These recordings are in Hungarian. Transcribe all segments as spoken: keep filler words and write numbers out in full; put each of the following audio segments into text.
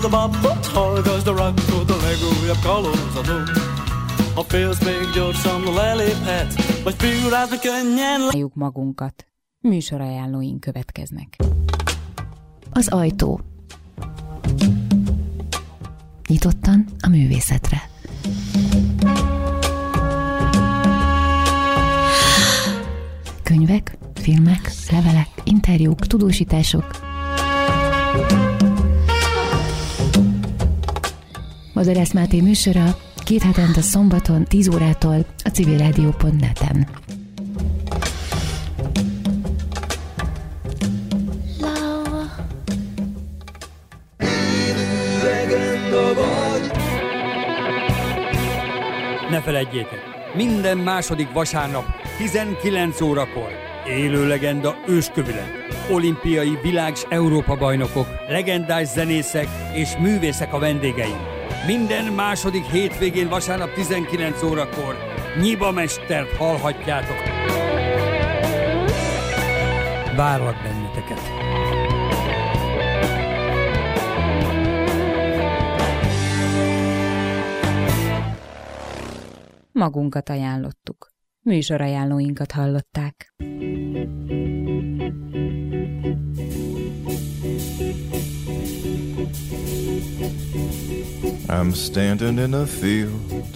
the bop, how does the rock to the leg of colors of moon? A feels még gyorsan leléphet, vagy fűrázni könnyen. Álljuk magunkat. Műsorajánlóink következnek. Az ajtó. Nyitottan a művészetre. Könyvek, filmek, levelek, interjúk, tudósítások. Madarász Máté műsora két hetente szombaton tíz órától a civilrádió pont net-en. Ne feledjétek, minden második vasárnap tizenkilenc órakor élő legenda őskövület, olimpiai világ- s Európa-bajnokok, legendás zenészek és művészek a vendégeim. Minden második hétvégén vasárnap tizenkilenc órakor Nyiba Mestert hallhatjátok. Várlak benneteket! Magunkat ajánlottuk. Műsorajánlóinkat hallották. I'm standing in a field,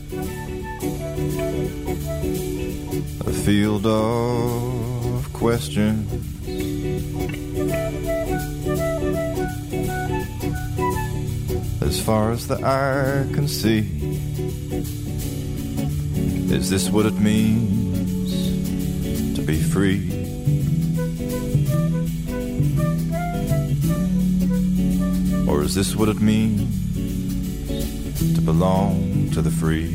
a field of questions. As far as the eye can see, is this what it means to be free? Or is this what it means to belong to the free?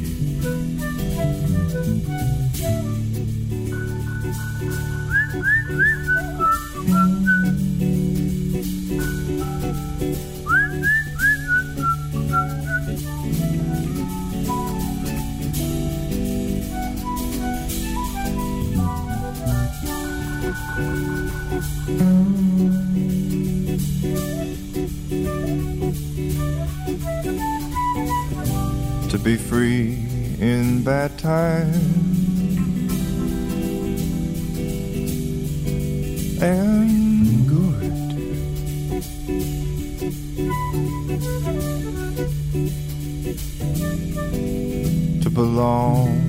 To be free in bad times and good, to belong